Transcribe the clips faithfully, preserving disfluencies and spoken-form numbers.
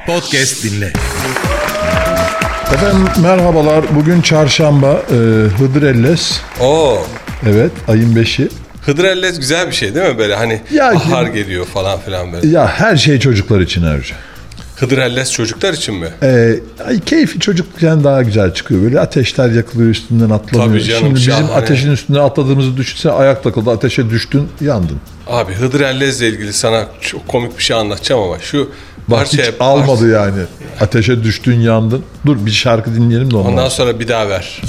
Podcast dinle. Efendim merhabalar. Bugün çarşamba. E, Hıdrellez. Oo. Evet, ayın beşi. Hıdrellez güzel bir şey değil mi böyle hani Ya, ahar geliyor falan filan böyle. Ya her şey çocuklar için Ercan. Hıdrellez çocuklar için mi? Ee, ay, keyfi çocukken daha güzel çıkıyor. Böyle ateşler yakılıyor, üstünden atlanıyor. Tabii canım, Şimdi bizim şahane. ateşin üstünden atladığımızı düşünsene, ayak takıldı, ateşe düştün, yandın. Abi Hıdrellez'le ilgili sana çok komik bir şey anlatacağım ama şu Bak parça hiç almadı yani. Ateşe düştün, yandın. Dur bir şarkı dinleyelim de ondan. Ondan sonra bir daha ver.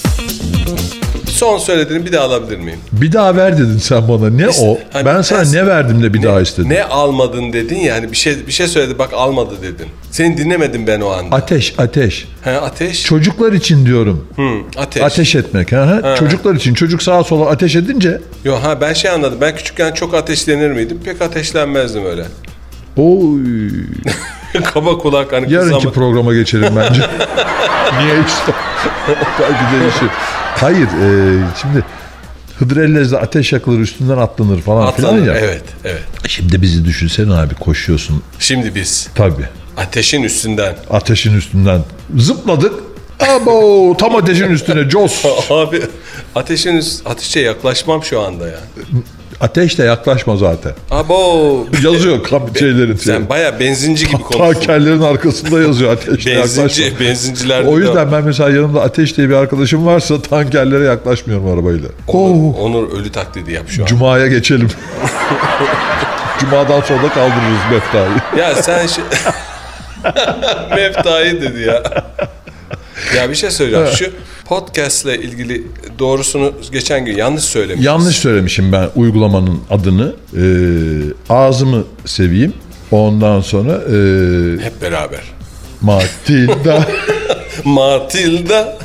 Son söylediğini bir daha alabilir miyim? Bir daha ver dedin sen bana. Ne İşte, o? hani ben sana ters- ne verdim de bir ne, daha istedin? Ne almadın dedin ya hani bir şey bir şey söyledi bak almadı dedin. Seni dinlemedim ben o anda. Ateş, ateş. He, ateş. Çocuklar için diyorum. Hı, ateş. Ateş etmek. Ha? Ha. Çocuklar için. Çocuk sağa sola ateş edince. Yo ha ben şey anladım. Ben küçükken çok ateşlenir miydim? Pek ateşlenmezdim öyle. Oy. Kaba kulak hani Yarınki kızama- programa geçelim bence. Niye işte? Belki değişir. Hayır. E, şimdi Hıdrellez'de ateş yakılır, üstünden atlanır falan Atlanır. filan ya. Evet, evet. Şimdi bizi düşünsene abi, koşuyorsun. Şimdi biz Tabii. ateşin üstünden. Ateşin üstünden zıpladık. Abo, tam ateşin üstüne cos. Abi ateşin üst, ateşe yaklaşmam şu anda ya. Ateş de yaklaşma zaten. Abo. Yazıyor kamp şeylerin. Sen baya benzinci gibi konuşuyorsun. Tankerlerin arkasında yazıyor ateşle yaklaşma. Benzinci, benzincilerde. O yüzden ben mesela yanımda Ateş diye bir arkadaşım varsa tankerlere yaklaşmıyorum arabayla. Onur, Oh, Onur ölü taklidi yap şu an. Cuma'ya geçelim. Cuma'dan sonra da kaldırırız Mefta'yı. Ya sen şey... Meftayı dedi ya. Ya bir şey söyleyeceğim. Şu podcast'le ilgili doğrusunu geçen gün yanlış söylemişiz. Yanlış söylemişim ben uygulamanın adını. Ee, ağzımı seveyim. Ondan sonra e, Hep beraber. Matilda. Matilda.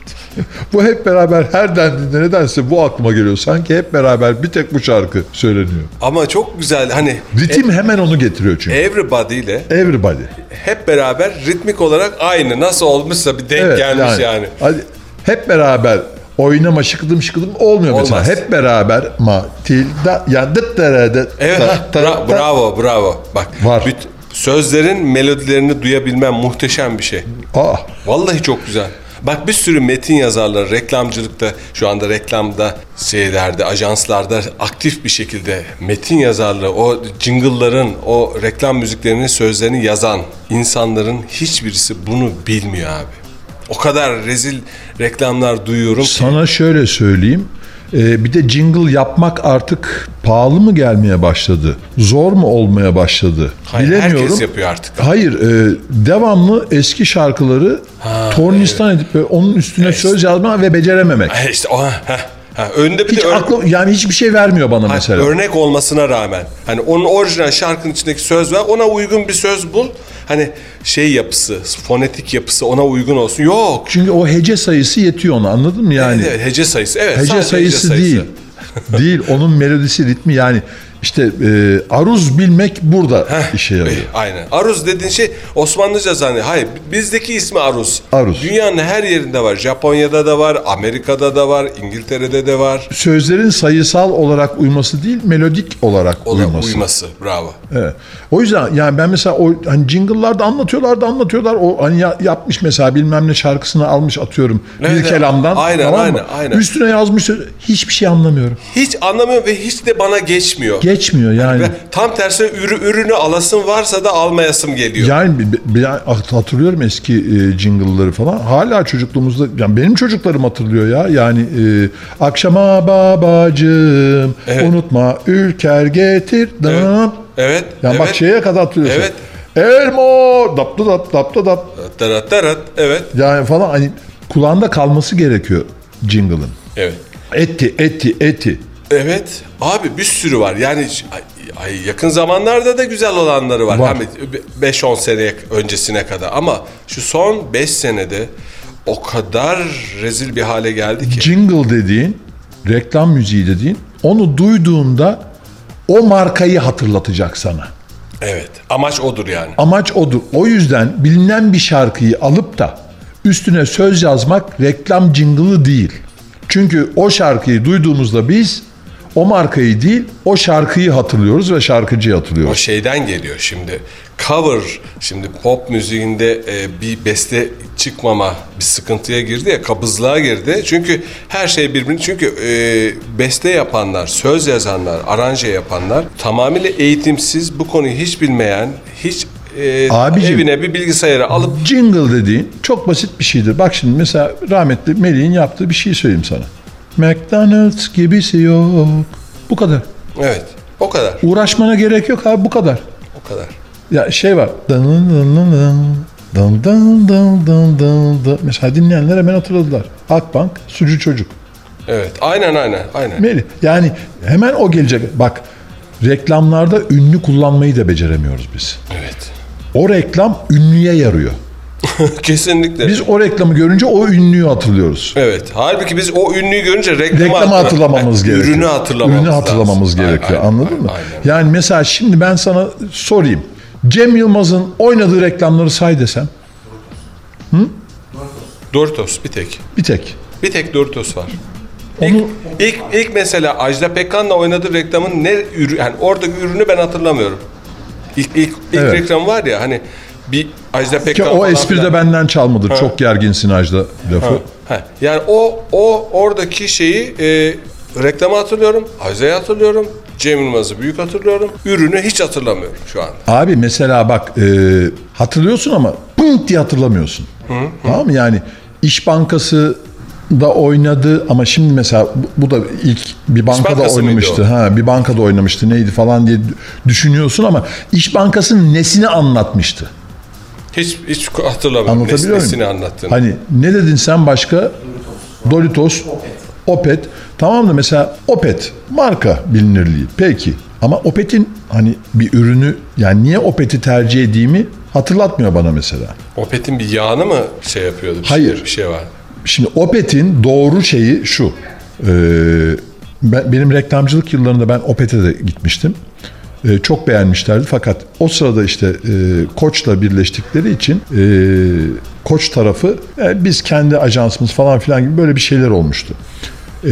Bu hep beraber her dendiğinde nedense bu aklıma geliyor. Sanki hep beraber bir tek bu şarkı söyleniyor. Ama çok güzel hani Ritim hemen onu getiriyor çünkü. everybody ile Everybody. hep beraber ritmik olarak aynı. Nasıl olmuşsa bir denk gelmiş yani. Hadi hep beraber oynama şıkıdım şıkıdım olmuyor Olmaz. mesela. Hep beraber Matilda ya dıt dere dıt Evet, ta- ha, ta- bra- ta- bravo, bravo. Bak, Var. büt- sözlerin melodilerini duyabilmem muhteşem bir şey. Aa, Vallahi çok güzel. Bak bir sürü metin yazarları reklamcılıkta, şu anda reklamda, şeylerde, ajanslarda aktif bir şekilde metin yazarlığı, o jingle'ların, o reklam müziklerinin sözlerini yazan insanların hiçbirisi bunu bilmiyor abi. O kadar rezil reklamlar duyuyorum ki. sana şöyle söyleyeyim. Ee, bir de jingle yapmak artık pahalı mı gelmeye başladı? Zor mu olmaya başladı? Hayır, Bilemiyorum. herkes yapıyor artık. Hayır, e, devamlı eski şarkıları tornistan edip böyle onun üstüne söz yazma ve becerememek. Ha, işte o, ha, ha. Önde bir Hiç de ör- aklım, yani hiçbir şey vermiyor bana Ha, mesela. örnek olmasına rağmen hani onun orijinal şarkının içindeki söz var, ona uygun bir söz bul. Hani şey yapısı, fonetik yapısı ona uygun olsun. Yok. Çünkü o hece sayısı yetiyor ona, anladın mı yani? Evet, evet, hece sayısı. Evet, Hece sadece sayısı değil. değil, onun melodisi, ritmi yani işte e, aruz bilmek burada işe yarıyor. Eh, Aynen. Aruz dediğin şey Osmanlıca zannediyor. Hayır, bizdeki ismi aruz. Aruz. Dünyanın her yerinde var. Japonya'da da var, Amerika'da da var, İngiltere'de de var. Sözlerin sayısal olarak uyması değil, melodik olarak Ona uyması. uyması. Bravo. Evet. O yüzden yani ben mesela o hani jingle'larda anlatıyorlar da anlatıyorlar. O hani ya- yapmış mesela bilmem ne şarkısını almış atıyorum Evet, bir evet. kelamdan. Aynen, tamam mı? aynen, aynen. Üstüne yazmış söz- hiçbir şey anlamıyorum. Hiç anlamıyorum ve hiç de bana geçmiyor. Geçmiyor yani. Ve tam tersi ürü, ürünü alasın varsa da almayasım geliyor. Yani bi- bi- ben hatırlıyorum eski e, jingle'ları falan. Hala çocukluğumuzda yani benim çocuklarım hatırlıyor ya. Yani e, akşama babacığım Evet. unutma ülker getir. Evet. Evet. Yani evet. bak şeye kadar hatırlıyorsun. Evet. Elmo daptı dap daptı dap. Tarat tarat. Evet. Yani falan hani kulağında kalması gerekiyor jingle'ın. Evet. Eti eti eti. Evet. Abi bir sürü var. Yani ay, ay, yakın zamanlarda da güzel olanları var. Var. Hani beş on sene öncesine kadar. Ama şu son beş senede o kadar rezil bir hale geldi ki. Jingle dediğin, reklam müziği dediğin, onu duyduğunda o markayı hatırlatacak sana. Evet. Amaç odur yani. Amaç odur. O yüzden bilinen bir şarkıyı alıp da üstüne söz yazmak reklam jingle'ı değil. Çünkü o şarkıyı duyduğumuzda biz o markayı değil, o şarkıyı hatırlıyoruz ve şarkıcıyı O hatırlıyoruz. şeyden geliyor şimdi. Cover, şimdi pop müziğinde e, bir beste çıkmama bir sıkıntıya girdi ya, kabızlığa girdi. Çünkü her şey birbirini, çünkü e, beste yapanlar, söz yazanlar, aranje yapanlar tamamıyla eğitimsiz, bu konuyu hiç bilmeyen, hiç e, Abicim, evine bir bilgisayarı alıp jingle dediğin çok basit bir şeydir. Bak şimdi mesela rahmetli Melih'in yaptığı bir şey söyleyeyim sana. McDonald's gibisi yok. Bu kadar. evet, o kadar. Uğraşmana gerek yok abi, bu kadar. O kadar. Ya şey var. Dın dın dın dın, dın dın dın dın dın dın. Mesela dinleyenler hemen hatırladılar. Akbank, Sucu Çocuk. Evet. Aynen aynen. Aynen. Melih. Yani hemen o gelecek. Bak, reklamlarda ünlü kullanmayı da beceremiyoruz biz. Evet. O reklam ünlüye yarıyor. Kesinlikle. Biz o reklamı görünce o ünlüyü hatırlıyoruz. Evet. Halbuki biz o ünlüyü görünce reklamı, Reklamı hatırlamamız yani, gerekiyor. Ürünü hatırlamamız, Ürünü hatırlamamız lazım. gerekiyor. Aynen, Anladın aynen, mı? aynen. Yani mesela şimdi ben sana sorayım. Cem Yılmaz'ın oynadığı reklamları say desem. Doritos bir tek. Bir tek. Bir tek Doritos var. Onu- İlk, ilk, ilk mesela Ajda Pekkan'la oynadığı reklamın ne ürü, yani oradaki ürünü ben hatırlamıyorum. İlk ilk, ilk Evet. reklam var ya, hani bir Ajda Ki Pekkan o falan espri de filan. benden çalmadır. Çok gerginsin Ajda lafı. Ha, yani o o oradaki şeyi, e, reklamı hatırlıyorum, Ajda'yı hatırlıyorum, Cem Yılmaz'ı büyük hatırlıyorum. Ürünü hiç hatırlamıyorum şu an. Abi mesela bak, e, hatırlıyorsun ama pınk diye hatırlamıyorsun. Tamam mı? Yani İş Bankası da oynadı ama şimdi mesela bu, bu da ilk bir bankada Bankası mıydı oynamıştı. o? Ha, bir bankada oynamıştı. Neydi falan diye düşünüyorsun ama İş Bankası'nın nesini anlatmıştı? Hiç hiç hatırlamıyorum. Anlatabiliyor muyum? Nesini anlattığını. Hani ne dedin sen başka? Doritos, Opet. Tamam da mesela Opet marka bilinirliği. Peki. Ama Opet'in hani bir ürünü, yani niye Opet'i tercih ettiğimi hatırlatmıyor bana mesela. Opet'in bir yağını mı şey yapıyordu? Bir Hayır. Şey, bir şey var. Şimdi Opet'in doğru şeyi şu. Ee, ben, benim reklamcılık yıllarında ben Opet'e de gitmiştim. Ee, çok beğenmişlerdi fakat o sırada işte e, Koç'la birleştikleri için e, Koç tarafı e, biz kendi ajansımız falan filan gibi böyle bir şeyler olmuştu. E,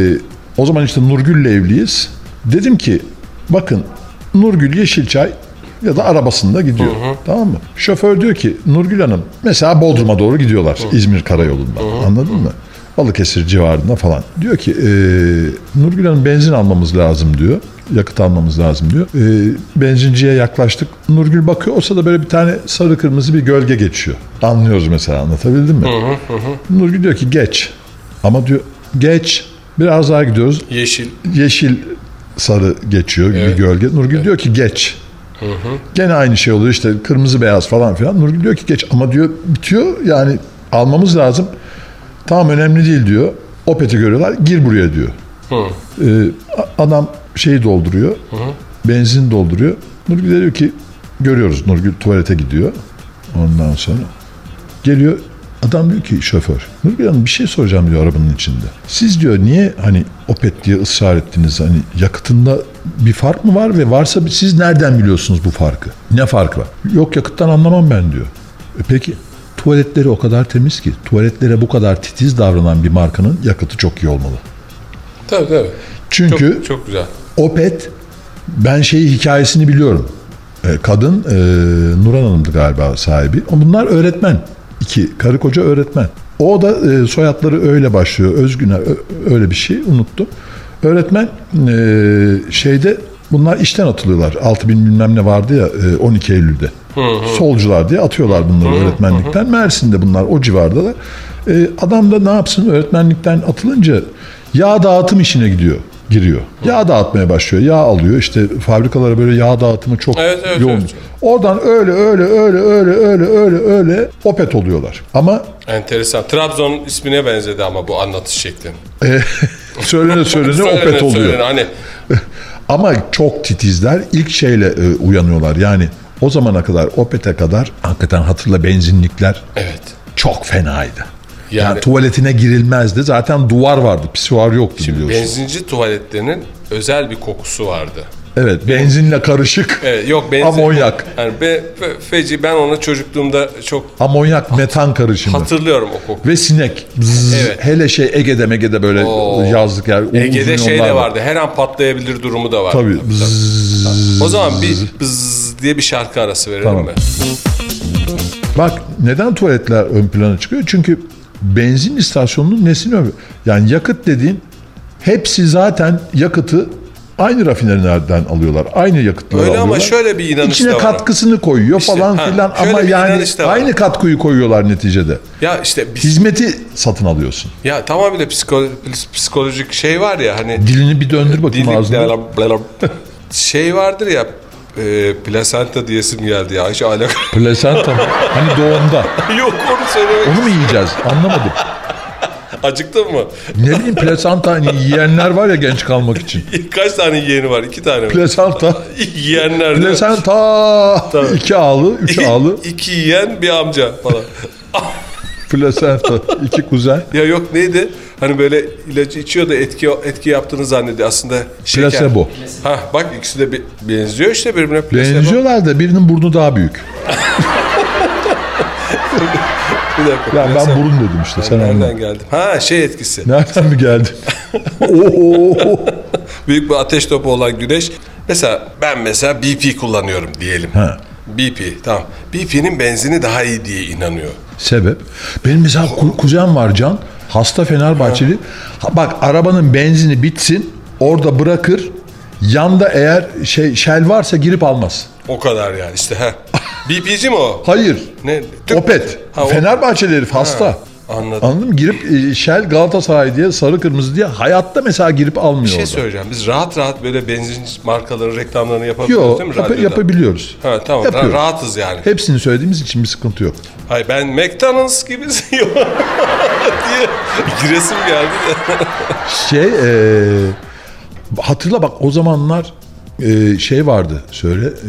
o zaman işte Nurgül'le evliyiz. Dedim ki bakın, Nurgül Yeşilçay ya da arabasında gidiyor. Tamam mı? Şoför diyor ki Nurgül Hanım, mesela Bodrum'a doğru gidiyorlar İzmir Karayolu'ndan. Anladın mı? Balıkesir civarında falan. Diyor ki e, Nurgül Hanım benzin almamız lazım diyor. Yakıt almamız lazım diyor. E, benzinciye yaklaştık. Nurgül bakıyor. O sırada böyle bir tane sarı kırmızı bir gölge geçiyor. Anlıyoruz mesela, anlatabildim mi? Nurgül diyor ki geç. Ama diyor geç. Biraz daha gidiyoruz. Yeşil. Yeşil sarı geçiyor bir Evet. gölge. Nurgül diyor ki geç. Gene aynı şey oluyor işte, kırmızı beyaz falan filan. Nurgül diyor ki geç, ama diyor bitiyor, yani almamız lazım. Tamam, önemli değil diyor. Opet'i görüyorlar, gir buraya diyor. Ee, adam şeyi dolduruyor. Benzin dolduruyor. Nurgül de diyor ki, görüyoruz Nurgül tuvalete gidiyor. Ondan sonra geliyor. Adam diyor ki şoför, Nurgül Hanım bir şey soracağım diyor arabanın içinde. Siz diyor niye hani Opet diye ısrar ettiniz, hani yakıtında bir fark mı var ve varsa siz nereden biliyorsunuz bu farkı? Ne farkı var? Yok, yakıttan anlamam ben diyor. E peki tuvaletleri o kadar temiz ki, tuvaletlere bu kadar titiz davranan bir markanın yakıtı çok iyi olmalı. Tabii tabii. Çünkü Çok, çok güzel. Opet, ben şeyi hikayesini biliyorum. E, kadın e, Nurhan Hanım'dı galiba sahibi. Bunlar öğretmen. İki karı koca öğretmen. O da e, soyadları öyle başlıyor. Özgüner ö- öyle bir şey, unuttum. Öğretmen e, şeyde bunlar işten atılıyorlar. altı bin bilmem ne vardı ya e, on iki Eylül'de. Hı hı. Solcular diye atıyorlar bunları hı hı, öğretmenlikten. Hı. Mersin'de bunlar o civarda da. E, adam da ne yapsın, öğretmenlikten atılınca yağ dağıtım işine gidiyor. Giriyor. Yağ dağıtmaya başlıyor. Yağ alıyor. İşte fabrikalara böyle yağ dağıtımı çok Evet, evet, yoğun. evet. Oradan öyle öyle öyle öyle öyle öyle öyle Opet oluyorlar. Ama Enteresan. Trabzon ismine benzedi ama bu anlatış şeklin. e, söylene söylene Opet oluyor. Söylene, hani. Ama çok titizler. İlk şeyle e, uyanıyorlar. Yani o zamana kadar, Opet'e kadar hakikaten hatırla, benzinlikler Evet. çok fenaydı. Yani, Yani- tuvaletine girilmezdi. Zaten duvar vardı. Pisuar yoktu, biliyorsun. Benzinci tuvaletlerinin özel bir kokusu vardı. Evet, benzinle karışık. Evet, yok benzin. Amonyak. Yani be, be- feci, ben onu çocukluğumda çok Amonyak metan karışımı. hatırlıyorum o kokuyu. Ve sinek. Bzzz. Evet. Hele şey Ege'de Mege'de böyle Oo. yazlık yer. uzun Ege'de şey yollar de var. vardı. Her an patlayabilir durumu da var. Tabii. Bzzz. O zaman bir bızz diye bir şarkı arası verelim Tamam. mi? Bak neden tuvaletler ön plana çıkıyor? Çünkü benzin istasyonunun nesini övüyor? Yani yakıt dediğin hepsi zaten yakıtı aynı rafinerilerden alıyorlar. Aynı yakıtları Öyle alıyorlar. ama şöyle bir inanış İçine da var. katkısını koyuyor İşte, falan ha, filan şöyle ama bir yani inanış da var. aynı katkıyı koyuyorlar neticede. Ya işte biz, Hizmeti satın alıyorsun. ya tamam, bir de psiko- psikolojik şey var ya hani Dilini bir döndür bakayım Dilik- ağzına. şey vardır ya, e, plasenta diyesim geldi ya. Hiç alaka. Plasenta mı? Hani doğumda. Yok, onu söylemek. Onu mu yiyeceğiz? Anlamadım. Acıktın mı? Ne bileyim plasenta hani yiyenler var ya genç kalmak için. Kaç tane yeğeni var? İki tane mi? Plasenta. Yiyenler değil mi? Plasenta. Tabii. İki ağlı, üç ağlı. İki yiyen bir amca falan. Plasenta. İki kuzen. Ya yok, neydi? Hani böyle ilacı içiyor da etki etki yaptığını zannediyor. Aslında şeker. Plasebo. Ha bak, ikisi de bir, benziyor işte birbirine. Plasebo. Benziyorlar da birinin burnu daha büyük. Bir dakika. Yani ben plasebo. burun dedim işte. Sen Nereden anladın. geldim? Ha, şey etkisi. Nereden mi geldin? Oo. Büyük bir ateş topu olan güneş. Mesela ben mesela B P kullanıyorum diyelim. Ha. B P, tamam. B P'nin benzini daha iyi diye inanıyor. Sebep? Benim mesela ku- kuzen var Can. Hasta Fenerbahçeli. Ha, bak arabanın benzini bitsin. Orada bırakır. Yanda eğer şey Shell varsa girip almaz. O kadar yani işte. ha. B P'ci mi o? Hayır. Ne? Türk- Opet. Ha, o- Fenerbahçeli herif hasta. Anladım. Anladın mı? Girip e, Shell Galatasaray diye sarı kırmızı diye hayatta mesela girip almıyor Bir şey orada. söyleyeceğim. Biz rahat rahat böyle benzin markaların reklamlarını yapabiliyoruz Yok değil mi? yap- radyoda? yapabiliyoruz. Ha, tamam. Ra- Yapıyoruz. rahatız yani. Hepsini söylediğimiz için bir sıkıntı yok. Hayır, ben McDonald's gibi diye giresim geldi de. Şey e, hatırla bak o zamanlar e, şey vardı söyle e,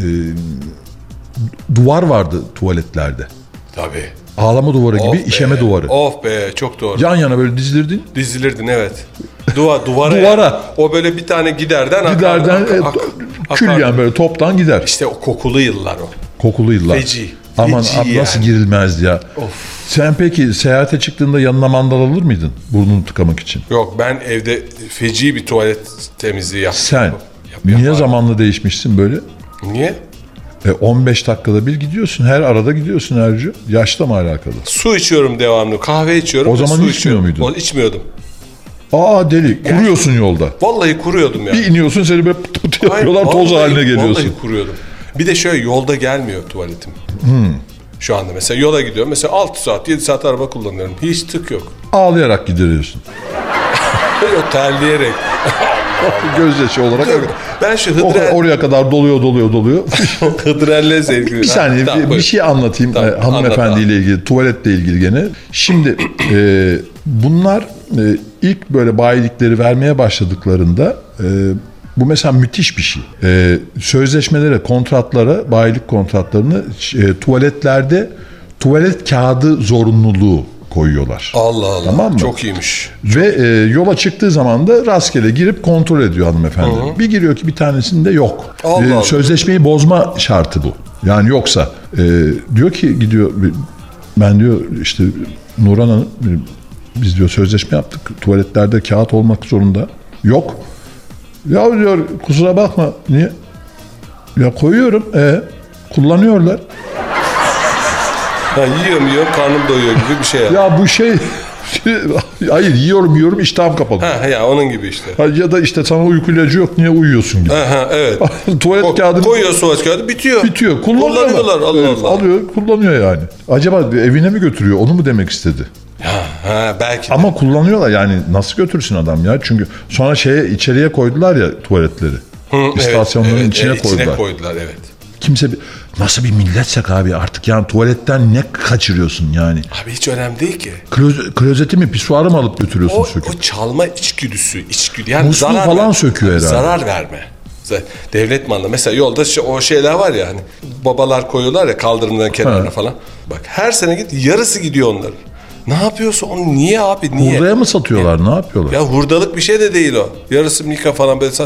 duvar vardı tuvaletlerde. Tabii. Ağlama duvarı gibi Of be, işeme duvarı. Of be, çok doğru. Yan yana böyle dizilirdin. Dizilirdin, evet. Duva, duvara. Duvara. yani. O böyle bir tane giderden akar- Giderden ak- e, ak- kül akar. yani böyle toptan gider. İşte o kokulu yıllar o. Kokulu yıllar. Feci. Aman Feci abi nasıl yani. girilmezdi ya. Sen peki seyahate çıktığında yanına mandal alır mıydın burnunu tıkamak için? Yok, ben evde feci bir tuvalet temizliği yaptım. Sen Yap- niye yapardım. zamanla değişmişsin böyle? Niye? E, on beş dakikada bir gidiyorsun. Her arada gidiyorsun Ercü. Yaşla mı alakalı? Su içiyorum devamlı. Kahve içiyorum. O ve zaman su içmiyor içiyorum. muydun? O, içmiyordum. Aa deli. Kuruyorsun yolda. Vallahi kuruyordum ya. Bir iniyorsun seni böyle pıt pıt Hayır, yapıyorlar. Toz vallahi- haline geliyorsun. Vallahi kuruyordum. Bir de şöyle, yolda gelmiyor tuvaletim. Hmm. Şu anda mesela yola gidiyorum. Mesela altı saat, yedi saat araba kullanıyorum. Hiç tık yok. Ağlayarak gideriyorsun. O terleyerek. Gözyaşı olarak. Ben şu O, Hıdrel, oraya kadar doluyor doluyor doluyor. Hıdrell'le sevgili. Bir saniye Ha, tamam, bir, buyur. bir şey anlatayım Tamam, e, hanımefendiyle ilgili, tuvaletle ilgili gene. Şimdi e, bunlar e, ilk böyle bayilikleri vermeye başladıklarında e, bu mesela müthiş bir şey. E, sözleşmelere, kontratlara, bayilik kontratlarını e, tuvaletlerde tuvalet kağıdı zorunluluğu koyuyorlar. Allah Allah. Tamam mı? Çok iyiymiş. Ve e, yola çıktığı zaman da rastgele girip kontrol ediyor hanımefendi. Bir giriyor ki bir tanesinde yok. Allah E, Allah. sözleşmeyi bozma şartı bu. Yani yoksa e, diyor ki gidiyor ben diyor işte Nurhan Hanım biz diyor sözleşme yaptık. Tuvaletlerde kağıt olmak zorunda. Yok. Ya diyor kusura bakma. Niye? Ya koyuyorum. E kullanıyorlar. Ha, yiyorum yiyorum, karnım doyuyor gibi bir şey yani. Ya bu şey hayır yiyorum yiyorum iştahım kapalı. Ha, ya onun gibi işte. Ha, ya da işte sana uyku ilacı yok niye uyuyorsun gibi. Ha, ha, evet. Tuvalet Ko- kağıdı koyuyor tuvalet kağıdı, bitiyor. bitiyor. Kullanıyorlar. Kullanıyorlar, Allah Evet, Allah. alıyor, kullanıyor yani. Acaba evine mi götürüyor? Onu mu demek istedi? Ha, ha, belki de. Ama kullanıyorlar yani nasıl götürsün adam ya? Çünkü sonra şeye içeriye koydular ya tuvaletleri. Hı, İstasyonların evet, içine evet, koydular. İçine koydular, evet. Kimse bir, nasıl bir milletsek abi artık yani tuvaletten ne kaçırıyorsun yani? Abi hiç önemli değil ki. Kloz, klozeti mi pisuarı mı alıp götürüyorsun O, söküp? o çalma içgüdüsü, içgüdü. Yani Musluğu zarar falan ver- söküyor herhalde. Zarar verme. Z- Devlet malı. Mesela yolda şu- o şeyler var ya hani babalar koyuyorlar ya kaldırımdan kenarına Ha. falan. Bak her sene git, yarısı gidiyor onların. Ne yapıyorsun onu, niye abi, niye? Hurdaya mı satıyorlar ne yapıyorlar? Ya hurdalık bir şey de değil o. Yarısı mika falan böyle sa-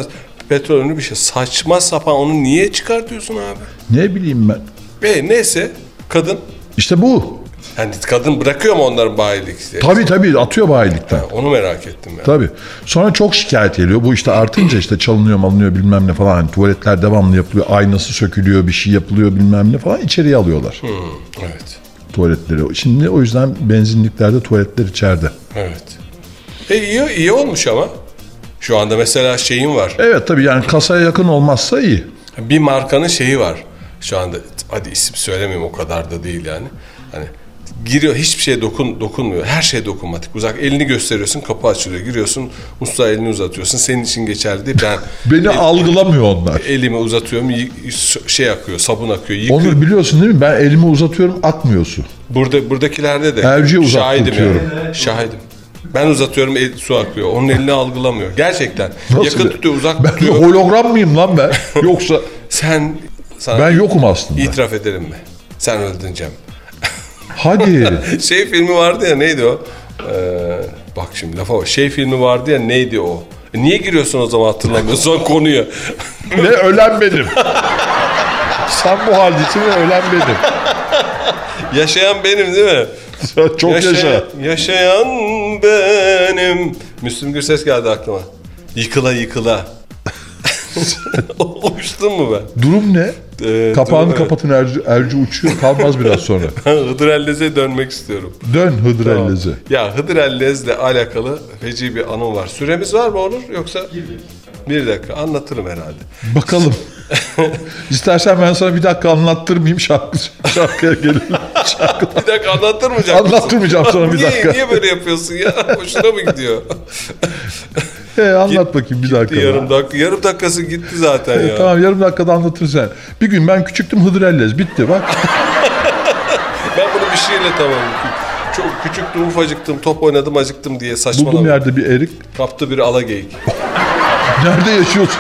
petrol ünlü bir şey. Saçma sapan, onu niye çıkartıyorsun abi? Ne bileyim ben. E neyse, kadın. İşte bu. Yani kadın bırakıyor mu onların bayilik? Tabii tabii atıyor bayilikten. Ha, onu merak ettim yani. Tabii. Sonra çok şikayet geliyor. Bu işte artınca işte çalınıyor malınıyor bilmem ne falan. Hani tuvaletler devamlı yapılıyor. Aynası sökülüyor, bir şey yapılıyor bilmem ne falan. İçeriye alıyorlar. Hmm, evet. Tuvaletleri. Şimdi o yüzden benzinliklerde tuvaletler içeride. Evet. E iyi, iyi olmuş ama. Şu anda mesela şeyin var. Evet tabii yani kasaya yakın olmazsa iyi. Bir markanın şeyi var. Şu anda hadi isim söylemeyeyim, o kadar da değil yani. Hani giriyor, hiçbir şeye dokun dokunmuyor. Her şey dokunmatik. Uzak, elini gösteriyorsun, kapı açılıyor. Giriyorsun, usta elini uzatıyorsun. Senin için geçerli değil. Ben Beni el, algılamıyor onlar. elimi uzatıyorum, y- şey akıyor, sabun akıyor. Yıkıyor. Onur biliyorsun değil mi? Ben elimi uzatıyorum, akmıyor su. Burada buradakilerde de Erciye şahidim uzatıyorum. yani. Şahidim. Ben uzatıyorum, el, su akıyor. Onun elini algılamıyor. Gerçekten. Nasıl Yakın be? tutuyor, uzak Ben tutuyor. hologram mıyım lan ben? Yoksa Sen sana ben yokum aslında. itiraf ederim mi? Sen öldün Cem. Hadi. Şey filmi vardı ya, neydi o? Ee, bak şimdi lafa bak. Şey filmi vardı ya, neydi o? E niye giriyorsun o zaman, hatırlamıyorsun konuyu? Ve ölen benim. Sen bu haldesin ve ölen benim. Yaşayan benim değil mi? Çok yaşa. Yaşayan, yaşayan benim. Müslüm Gürses geldi aklıma. Yıkıla yıkıla. Uçtun mu ben? Durum ne? Ee, Kapağını durum, kapatın Erci, Erci uçuyor. Kalmaz biraz sonra. Ben Hıdır Ellez'e dönmek istiyorum. Dön Hıdır Tamam. Ellez'e. Ya Hıdır Ellez'le alakalı feci bir anım var. Süremiz var mı olur yoksa? Bir dakika anlatırım herhalde. Bakalım. İstersen ben sana bir dakika anlattırmayayım şarkı, şarkıya gelelim. Şarkı. Bir dakika anlattırmayacak mısın? Anlattırmayacağım sana bir niye, dakika. Niye böyle yapıyorsun ya? Hoşuna mı gidiyor? He, anlat bakayım bir dakika. Yarım dakika. Yarım dakikası gitti zaten ya. Tamam yarım dakikada anlatırım sen. Bir gün ben küçüktüm Hıdır Ellez. Bitti bak. Ben bunu bir şeyle tamam. Çok küçüktüm, ufacıktım, top oynadım, acıktım diye Buldum saçmaladım. yerde bir erik. Kaptı bir alageyik. Nerede yaşıyorsun?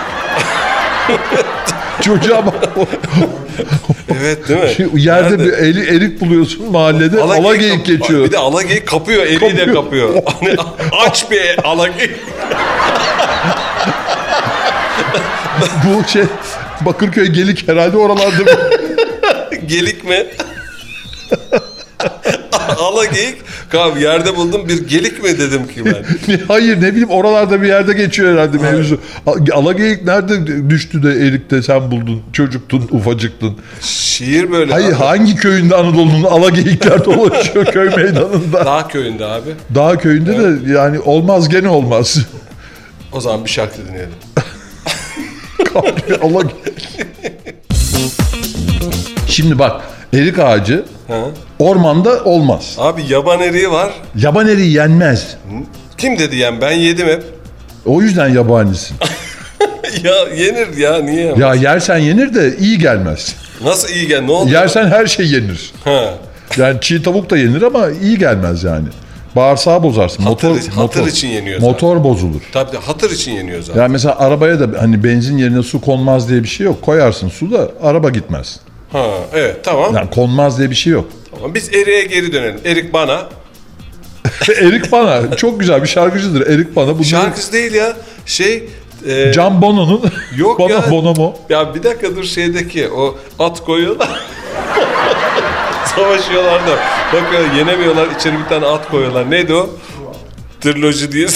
Çocuğa bak. Evet değil mi? Şey, yerde Nerede? bir eli, erik buluyorsun mahallede. Alageyik Alageyik kap- geçiyor. Bir de alageyik kapıyor, eliyle Kapıyor. kapıyor. Hani aç bir alageyik. Bu şey Bakırköy Gelik herhalde oralarda bir... Gelik mi? Alageyik. Abi yerde buldum bir gelik mi dedim ki ben. Hayır ne bileyim oralarda bir yerde geçiyor herhalde mevzu. Alageyik nerede düştü de erikte sen buldun? Çocuktun, ufacıktın. Şiir böyle. Hayır abi. hangi köyünde Anadolu'nun alageyikler dolaşıyor köy meydanında? Dağ köyünde abi. Dağ köyünde de yani olmaz gene olmaz. O zaman bir şarkı dinleyelim. Alageyik. Şimdi bak erik ağacı Ha? ormanda olmaz. Abi yaban eriği var. Yaban eriği yenmez. Kim dedi yani, ben yedim hep. O yüzden yabanisin. Ya yenir ya, niye yemez? Ya yersen yenir de iyi gelmez. Nasıl iyi gel, ne oldu? Yersen her şey yenir. Ha. Yani çiğ tavuk da yenir ama iyi gelmez yani. Bağırsağı bozarsın. Hatır- motor, hatır motor, için yeniyor zaten. Motor bozulur. Tabii de hatır için yeniyor zaten. Yani mesela arabaya da hani benzin yerine su konmaz diye bir şey yok. Koyarsın su da araba gitmez. Ha, evet tamam. Yani konmaz diye bir şey yok. Tamam. Biz eriğe geri dönelim. Erik bana. Erik Bana çok güzel bir şarkıcıdır. Erik Bana. Bunları Şarkısı değil ya. Şey e, Can Bono'nun Yok Bono, ya. Bonomo. Ya bir dakika dur, şeydeki o at koyuyorlar. Savaşıyorlar da. Bakıyor yenemiyorlar, içeri bir tane at koyuyorlar. Neydi o? Tırloji diye.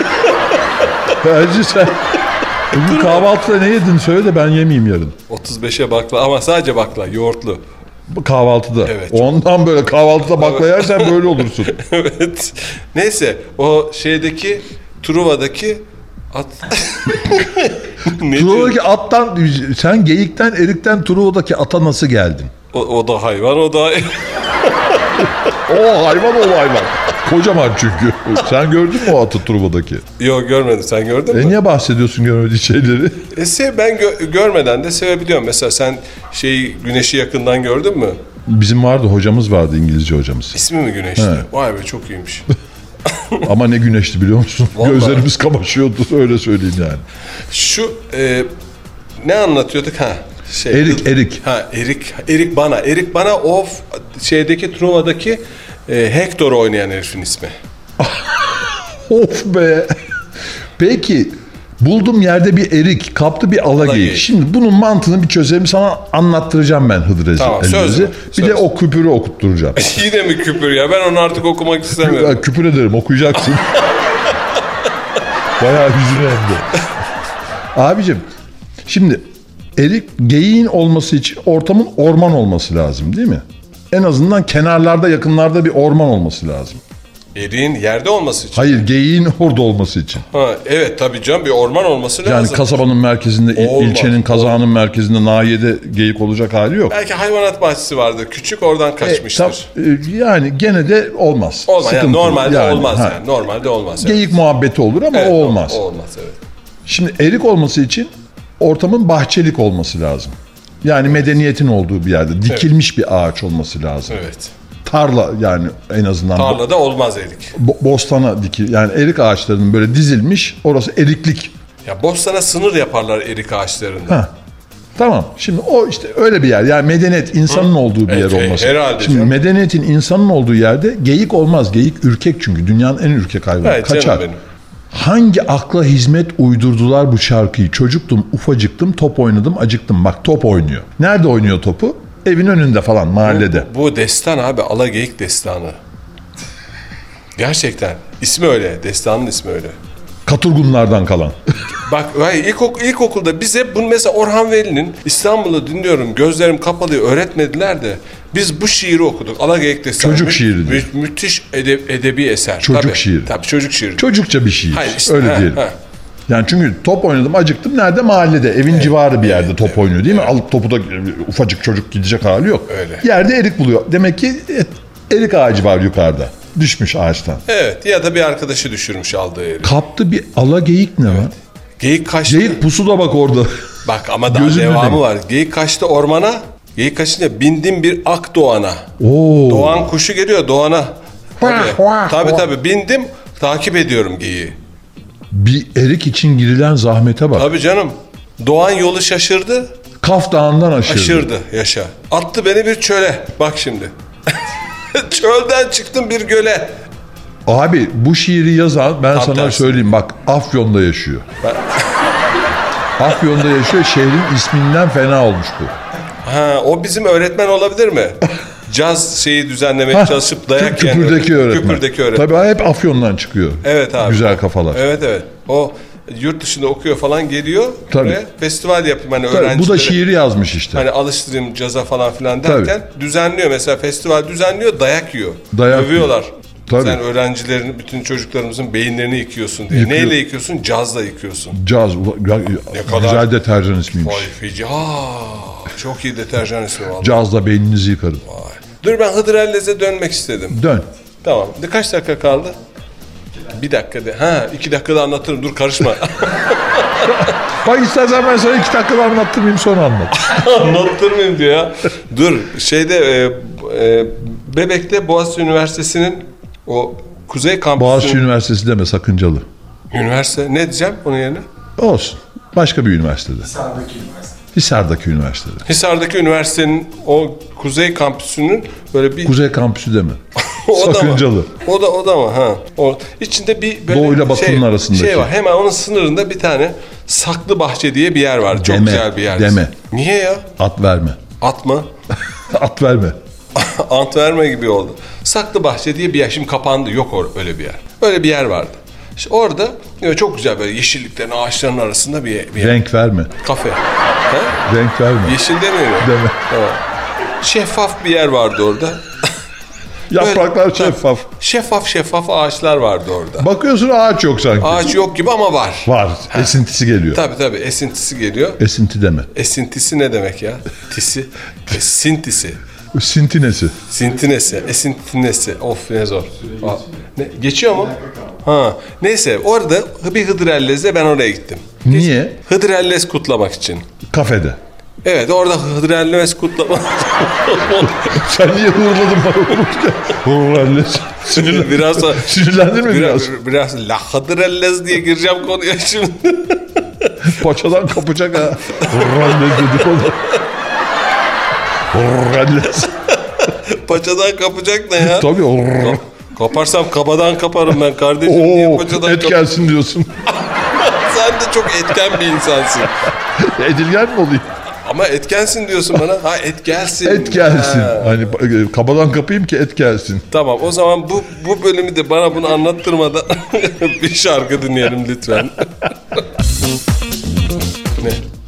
Elci sen bugün kahvaltıda ne yedin söyle de ben yemeyeyim yarın. otuz beşe bakla ama sadece bakla, yoğurtlu. Kahvaltıda. Evet, çok- Ondan böyle kahvaltıda bakla yersen böyle olursun. Evet. Neyse o şeydeki Truva'daki at. Ne diyor? Truva'daki attan sen geyikten erikten Truva'daki ata nasıl geldin? O, o da hayvan, o da O hayvan o hayvan. Kocaman çünkü. Sen gördün mü o atı Truva'daki? Yok görmedim, sen gördün E mü? niye bahsediyorsun görmediğin şeyleri? E sev, ben gö- görmeden de sevebiliyorum. Mesela sen şeyi, güneşi yakından gördün mü? Bizim vardı hocamız vardı İngilizce hocamız. İsmi mi Güneş'ti? He. Vay be, çok iyiymiş. Ama ne güneşti biliyor musun? Vallahi. Gözlerimiz kamaşıyordu öyle söyleyeyim yani. Şu e, ne anlatıyorduk ha? Şey, Erik, erik. Ha Erik, Erik Bana. Erik Bana o f- şeydeki Truva'daki e, Hector'u oynayan herifin ismi. Of be. Peki Buldum yerde bir erik, kaptı bir alageyik. Alageyik. Şimdi bunun mantığını bir çözelim, sana anlattıracağım ben Hıdır Tamam, söz Ellez'i. mü? Bir Söz. de o küpürü okutturacağım. Yine mi küpür ya? Ben onu artık okumak istemiyorum. Ya, küpür ederim, okuyacaksın. Bayağı hüzün hem de. Abicim, şimdi erik geyiğin olması için ortamın orman olması lazım değil mi? En azından kenarlarda, yakınlarda bir orman olması lazım. Eriğin yerde olması için. Hayır, geyiğin orada olması için. Ha, evet tabii canım, bir orman olması Yani lazım. kasabanın merkezinde, il- Olmaz. ilçenin, kazağının merkezinde, nahiyede geyik olacak hali yok. Belki hayvanat bahçesi vardır. Küçük oradan E, kaçmıştır. tam- e, yani gene de olmaz. Olmaz. Yani Sıkıntı. normalde Yani, olmaz ha. yani. Normalde olmaz. Evet. Geyik muhabbeti olur ama Evet, o olmaz. O, o olmaz evet. Şimdi erik olması için ortamın bahçelik olması lazım. Yani medeniyetin olduğu bir yerde dikilmiş bir ağaç olması lazım. Evet. Tarla yani en azından bo- Tarlada olmaz erik. bo- bostana dikil. Yani erik ağaçlarının böyle dizilmiş, orası eriklik. Ya bostana sınır yaparlar erik ağaçlarında. Ha. Tamam. Şimdi o işte öyle bir yer. Yani medeniyet insanın olduğu bir Evet, yer olması. herhalde Şimdi canım. medeniyetin insanın olduğu yerde geyik olmaz. Geyik ürkek çünkü. Dünyanın en ürkek hayvanı. Evet, canım Kaçar. benim. Hangi akla hizmet uydurdular bu şarkıyı? Çocuktum, ufacıktım, top oynadım, acıktım. Bak top oynuyor. Nerede oynuyor topu? Evin önünde falan, mahallede. Bu, bu destan abi, Alageyik destanı. Gerçekten. İsmi öyle. Destanın ismi öyle. Katurgunlardan kalan. Bak hayır, ilkok, ilkokulda bize bunu mesela Orhan Veli'nin İstanbul'u dinliyorum, gözlerim kapalı öğretmediler de biz bu şiiri okuduk. Alageyik destanı. Çocuk Mü- şiiridir. mü- müthiş edeb- edebi eser. Çocuk tabii, şiiri. Tabii çocuk şiiri. Çocukça bir şiir. Hayır, işte, Öyle ha, diyelim. ha. Yani çünkü top oynadım, acıktım. Nerede? Mahallede. Evin civarı bir yerde top oynuyor değil mi? Alıp topu da ufacık çocuk gidecek hali yok. Öyle. Yerde erik buluyor. Demek ki e, erik ağacı var yukarıda. Düşmüş ağaçtan. Evet, ya da bir arkadaşı düşürmüş aldığı yeri. Kaptı bir alageyik ne var? Geyik kaçtı. Geyik pusuda bak orada. Bak ama daha Gözümle devamı değil. var. Geyik kaçtı ormana. Geyik kaçınca bindim bir ak doğana. Oo. Doğan kuşu geliyor doğana. Tabii Vah, vah, tabii, vah. tabii bindim, takip ediyorum geyiği. Bir erik için girilen zahmete bak. Tabii canım. Doğan yolu şaşırdı. Kaf Dağı'ndan aşırdı. Aşırdı yaşa. Attı beni bir çöle. Bak şimdi. Çölden çıktım bir göle. Abi bu şiiri yazan ben Tam sana tersi. söyleyeyim bak Afyon'da yaşıyor. Afyon'da yaşıyor, şehrin isminden fena olmuş bu. Ha, o bizim öğretmen olabilir mi? Caz şeyi düzenlemeye çalışıp dayak yiyen Küpürdeki öğretmen. Küpürdeki öğretmen. Tabii hep Afyon'dan çıkıyor. Evet abi. Güzel kafalar. Evet evet. O yurt dışında okuyor falan, geliyor. Tabii. Buraya festival yapayım hani Tabii, öğrencilere. bu da şiiri yazmış işte. Hani alıştırayım caza falan filan derken düzenliyor mesela, festival düzenliyor, dayak yiyor. Dayak Dövüyorlar. Tabii. Sen öğrencilerin, bütün çocuklarımızın beyinlerini yıkıyorsun diye. Yıkıyor. Neyle yıkıyorsun? Cazla yıkıyorsun. Caz. ula- ya- kadar- Güzel deterjan ismiymiş. Vay feci. Aa, çok iyi deterjan ismi vallahi. Cazla beyninizi yıkarım. Vay. Dur ben Hıdır Ellez'e dönmek istedim. Dön. Tamam. De kaç dakika kaldı? Bir dakika de. Ha, iki dakikada anlatırım. Dur karışma. Bak istersen ben sana iki dakikada anlattırmayayım, sonra anlat. Anlattırmayayım diyor ya. Dur şeyde e, e, Bebek'te Boğaziçi Üniversitesi'nin o Kuzey Kampüsü'nün... Boğaziçi Üniversitesi deme, sakıncalı. Üniversite. Ne diyeceğim onun yerine? Olsun. Başka bir üniversitede. Hisar'daki üniversite. Hisar'daki üniversitede. Hisar'daki üniversitenin o Kuzey Kampüsü'nün böyle bir... Kuzey Kampüsü deme. O da mı? Sakıncalı. O da o da mı? Ha. O içinde bir böyle Doğuyla batının şey, arasındaki. şey var. Hemen onun sınırında bir tane Saklı Bahçe diye bir yer var. Çok Deme, güzel bir yer. deme. Niye ya? At verme. At mı? At verme. Ant verme gibi oldu. Saklı Bahçe diye bir yer. Şimdi kapandı. Yok or- öyle bir yer. Öyle bir yer vardı. İşte orada böyle çok güzel böyle yeşilliklerin, ağaçların arasında bir, bir yer. Renk verme. Kafe. Ha? Renk verme. Yeşil demiyor mu? Deme. Tamam. Şeffaf bir yer vardı orada. Yapraklar Böyle- şeffaf. Şeffaf şeffaf ağaçlar vardı orada. Bakıyorsun ağaç yok sanki. Ağaç yok gibi ama var. Var. Esintisi geliyor. Tabii tabii esintisi geliyor. Esinti deme. Esintisi ne demek ya? Tisi. Esintisi. Sintinesi. Sintinesi. Esintinesi. Of ne zor. Aa, ne, geçiyor mu? Ha. Neyse orada bir Hıdır Ellez'de ben oraya gittim. Niye? Hıdır Ellez kutlamak için. Kafede. Evet orada Hıdır Ellez kutlamak Sen niye hırladın bana? Hırladın. Sinirlen. biraz da Sinirlendin mi biraz? biraz, biraz la Hıdır Ellez diye gireceğim konuya şimdi. Paçadan kapacak ha. Hırladın dedik onu. Hırladın. Paçadan kapacak ne ya? Tabii. Hırladın. Kaparsam kabadan kaparım ben kardeşim. Niye Oo, paçadan et kap- gelsin diyorsun. Sen de çok etken bir insansın. Edilgen mi olayım? Ama etkensin diyorsun bana. Ha et gelsin. Et gelsin. Ha. Hani e, kabadan kapayım ki et gelsin. Tamam o zaman bu bu bölümü de bana bunu anlattırmadan bir şarkı dinleyelim lütfen. Ne?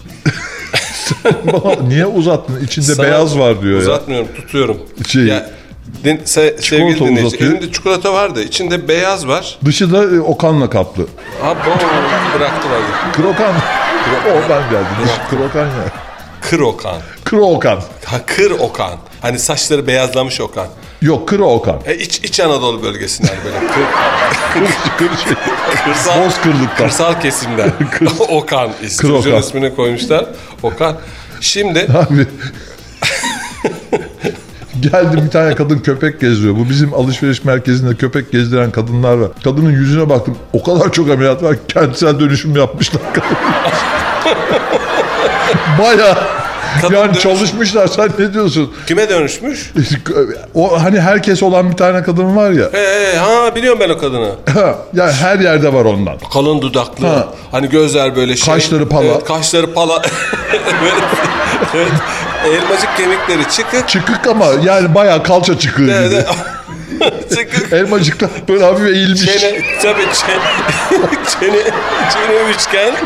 Bana niye uzattın? İçinde Sana beyaz var diyor ya. Uzatmıyorum, tutuyorum. Şey, ya, din, se, sevgili dinleyici, uzatıyor. elimde çikolata vardı, içinde beyaz var. Dışı da e, okanla kaplı. Ha bom bıraktı vardı. Krokan. Oradan geldi. Dışı krokan ya. Kır Okan. Kro okan. Ha kır Okan. Hani saçları beyazlamış Okan. Yok kro okan. E, iç, İç Anadolu bölgesinden böyle. Kır, Kır şey. kırsal, Bozkırlıktan. kırsal kesimden. Okan ismi. Kır Okan. Çocuğun ismini koymuşlar. Okan. Şimdi Abi. Geldi bir tane kadın köpek gezdiriyor. Bu bizim alışveriş merkezinde köpek gezdiren kadınlar var. Kadının yüzüne baktım. O kadar çok ameliyat var ki kentsel dönüşüm yapmışlar kadın. Bayağı. Kadın yani dönüş- çalışmışlar. Sen ne diyorsun? kime dönüşmüş? O hani herkes olan bir tane kadın var ya. He, he, ha biliyorum ben o kadını. Yani her yerde var ondan. Kalın dudaklı. Ha. Hani gözler böyle şey. Kaşları pala. Evet, kaşları pala. evet. evet. Elmacık kemikleri çıkık. Çıkık ama yani bayağı kalça çıkığı gibi. Evet. çıkık. Elmacıklar böyle hafif eğilmiş. Çene, tabii çene, çene, çene üçgen.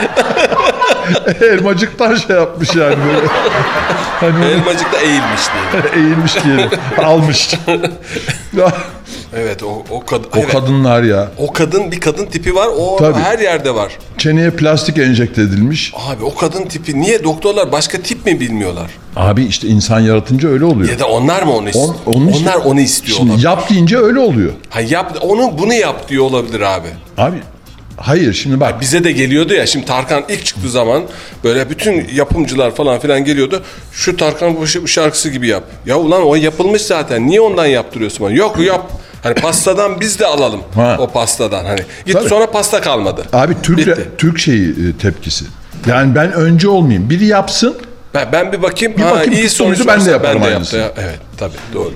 Elmacıktan şey yapmış yani böyle. Hani onu Elmacık da eğilmiş diye. eğilmiş diyelim. Almış. Ya, Evet o, o kadın. o evet. kadınlar ya. O kadın bir kadın tipi var. O Tabii. her yerde var. Çeneye plastik enjekte edilmiş. Abi o kadın tipi niye doktorlar başka tip mi bilmiyorlar? Abi işte insan yaratınca öyle oluyor. Ya da onlar mı onu istiyor? On- onun işte- onlar onu istiyor Şimdi olabilir. yap deyince öyle oluyor. Ha, yap, onu bunu yap diyor olabilir abi. Abi hayır şimdi bak. Bize de geliyordu ya şimdi Tarkan ilk çıktığı zaman böyle bütün yapımcılar falan filan geliyordu. Şu Tarkan bu ş- bu şarkısı gibi yap. Ya ulan o yapılmış zaten. Niye ondan yaptırıyorsun bana? Yok yap. Hani pastadan biz de alalım. Ha. O pastadan hani. Git Tabii. sonra pasta kalmadı. Abi Türk Bitti. Türk şeyi e, tepkisi. Yani ben önce olmayayım. Biri yapsın. Ben, ben bir bakayım. Bir ha, bakayım, iyi sonucu sonuç ben de varsa yaparım ben de aynısını. yaptı. Evet tabii doğru.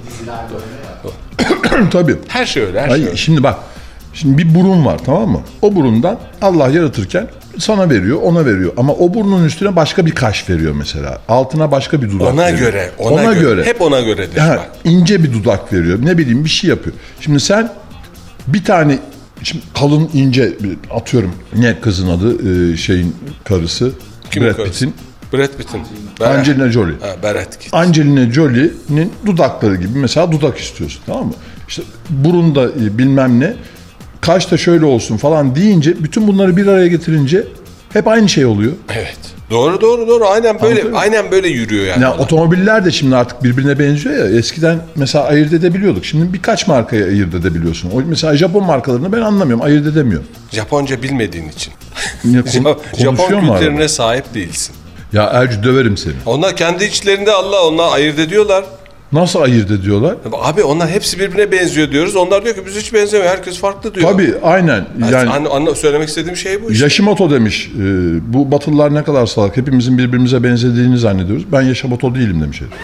Tabii. Her şey öyle her Hayır, şey öyle. şimdi bak. Şimdi bir burun var tamam mı? O burundan Allah yaratırken sana veriyor, ona veriyor. Ama o burnun üstüne başka bir kaş veriyor mesela. Altına başka bir dudak Ona veriyor. göre, ona, göre. Hep ona göredir. Ha, bak. ince bir dudak veriyor. Ne bileyim bir şey yapıyor. Şimdi sen bir tane şimdi kalın ince atıyorum ne kızın adı e, şeyin karısı Kimin Brad karısı? Pitt'in Brad Pitt'in. Ber- Angelina Jolie. Ha, Berat Pitt. Angelina Jolie'nin dudakları gibi mesela dudak istiyorsun tamam mı? İşte burunda e, bilmem ne kaş da şöyle olsun falan deyince bütün bunları bir araya getirince hep aynı şey oluyor. Evet. Doğru doğru doğru. Aynen böyle Anlatabiliyor muyum? aynen böyle yürüyor yani. Yani olay. otomobiller de şimdi artık birbirine benziyor ya. Eskiden mesela ayırt edebiliyorduk. Şimdi birkaç markayı ayırt edebiliyorsun. O mesela Japon markalarını ben anlamıyorum. Ayırt edemiyorum. Japonca bilmediğin için. Yine kon- Ja- Japon konuşuyor mu kültürüne arada? sahip değilsin. Ya Ercü döverim seni. Onlar kendi içlerinde Allah onlar ayırt ediyorlar. Nasıl ayırt ediyorlar? Abi onlar hepsi birbirine benziyor diyoruz. Onlar diyor ki biz hiç benzemiyor. Herkes farklı diyor. Tabii aynen. Yani, Yani anla, anla- söylemek istediğim şey bu işte. Yashimoto demiş. e, bu Batılılar ne kadar salak. Hepimizin birbirimize benzediğini zannediyoruz. Ben Yashimoto değilim demiş herif.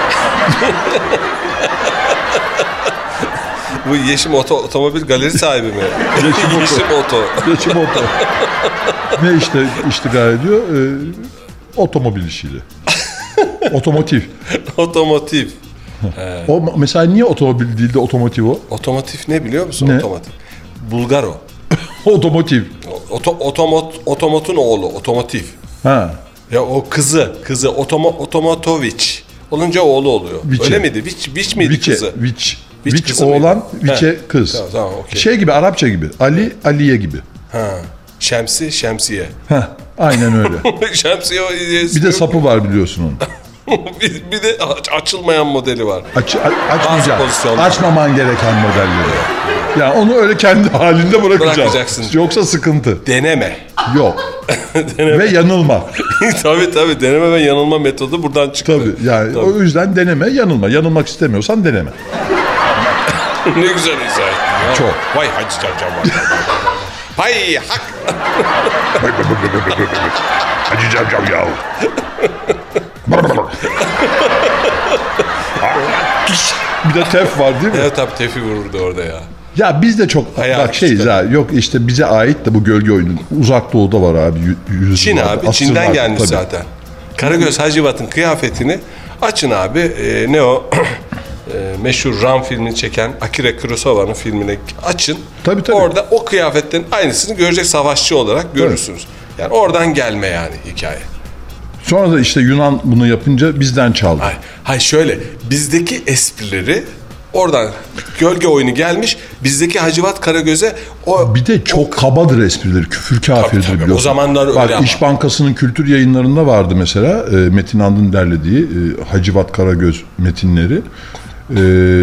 Bu Yeşim Oto, otomobil galeri sahibi mi? Yeşim Oto. Yeşim Oto. Yashimoto. Ne işte iştigal ediyor? E, otomobil işiyle. Otomotiv. Otomotiv. O mesela niye otomobil değil de otomotiv o? Otomotiv ne biliyor musun? Ne? Otomotiv. Bulgaro. Otomotiv. Oto, otomot, otomotun oğlu. Otomotiv. Ha. Ya o kızı. Kızı Otomo, Otomotoviç. Olunca oğlu oluyor. Viçe. Öyle miydi? Viç, Viç miydi Viçe, kızı? Viç. Viç Viç kızı oğlan, mıydı? Viçe He. kız. Tamam, tamam, okey. Şey gibi, Arapça gibi. Ali, Aliye gibi. Ha. Şemsi, Şemsiye. Heh, aynen öyle. Şemsiye o Bir de sapı var biliyorsun onun. bir, bir de aç- açılmayan modeli var. Aç, a- açmayacak. pozisyonlar. Açmaman gereken modelleri. Yani onu öyle kendi halinde bırakacaksın. Bırakacaksın. Yoksa sıkıntı. Deneme. Yok. Ve yanılma. tabii tabii deneme ve yanılma metodu buradan çıktı. Tabii yani o yüzden deneme, yanılma. Yanılmak istemiyorsan deneme. ne güzel izah ettin ya. Çok. Vay Hacı Cavcav var. Hay hak. Hacı Cavcav ya. Bir de tef var değil mi? Evet tabii tefi vururdu orada ya. Ya biz de çok Hayal bak şeyiz işte. ha. Yok işte bize ait de bu gölge oyunu. Uzak Doğu'da var abi. Yüz Çin abi. Çin'den gelmiş tabii. Zaten. Karagöz Hacivat'ın kıyafetini açın abi. E, ne o? e, meşhur Ram filmini çeken Akira Kurosawa'nın filmini açın. Tabii, tabii. Orada o kıyafetin aynısını görecek savaşçı olarak görürsünüz. Yani oradan gelme yani hikaye. Sonra da işte Yunan bunu yapınca bizden çaldı. Hayır, hayır şöyle bizdeki esprileri oradan gölge oyunu gelmiş. Bizdeki Hacivat Karagöz'e o Bir de çok o, kabadır esprileri. Küfür kafirdir tabii, biliyorsun. o zamanlar öyle Bak, ama. İş Bankası'nın kültür yayınlarında vardı mesela. E, Metin Andın derlediği e, Hacivat Karagöz metinleri. E,